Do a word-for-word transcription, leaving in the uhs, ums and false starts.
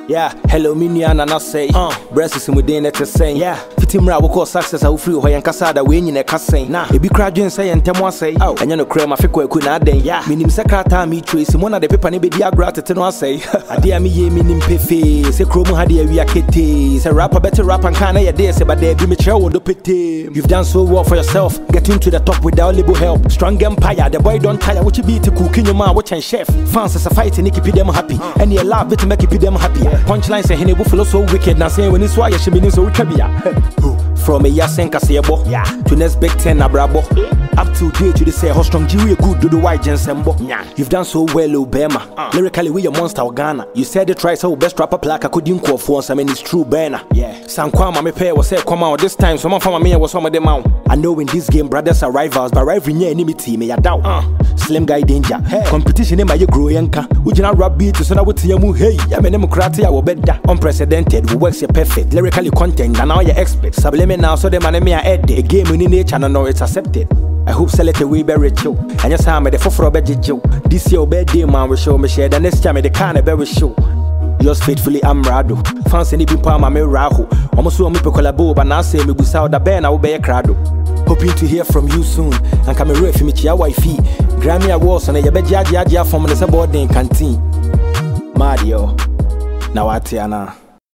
Yeah, hello minian and I say, uh, breast is within it to say, yeah, Fitimra will call success out free or Yankasada winning a cassay. Nah, if you cry and say and Temwa say, oh, and you know, cream a fickle could not then, yeah, minim secretary me trace one of the paper maybe diagram to no say, a dear me ye minim pefe, say chromo had a reacate, a rapper better rap and can I dare say, but there be mature with the pity. You've done so well for yourself, getting to the top without label help. Strong empire, the boy don't tire, what you be to cook in your man, watch and chef. Fans is a fight and keep them happy, and you love it to make them happy. Punchline say he buffalo so wicked now saying when it's why you should be so trivia. From a yasen kasebo to next big ten abrabo. Up to date you say how strong you good do the white jensembo. You've done so well, Obama. Uh. Lyrically we a monster of Ghana. You said it right, so best rapper plaque I couldn't call for some and it's true banner. Yeah. San Kwama me pay was say come out this time. Someone from me was some of them out. I know in this game brothers are rivals, but rivalry near enmity me a doubt. Uh. Slim guy danger. Hey. Competition in my grow yanka. We not rap beat to so now with you hey. I mean democratic I will bet that unprecedented. We works your perfect. Lyrically content and now you're expert. Subliminal so the man me a head. A game in nature and know it's accepted. I hope select a way very chill. And yes, I'm at the four bedgy Joe. This year, birthday man will show me share. The next time, the kind of very show. Yours faithfully, I'm Rado. Fancy any palm, I'm a Raho. Almost so me collabo, but now say me boost out the band, I will be a crowd. Hoping to hear from you soon. And come a real for me, chia wifey. Grammy Awards on a Yabeja from the subordinate canteen. Mario. Now, Atiana.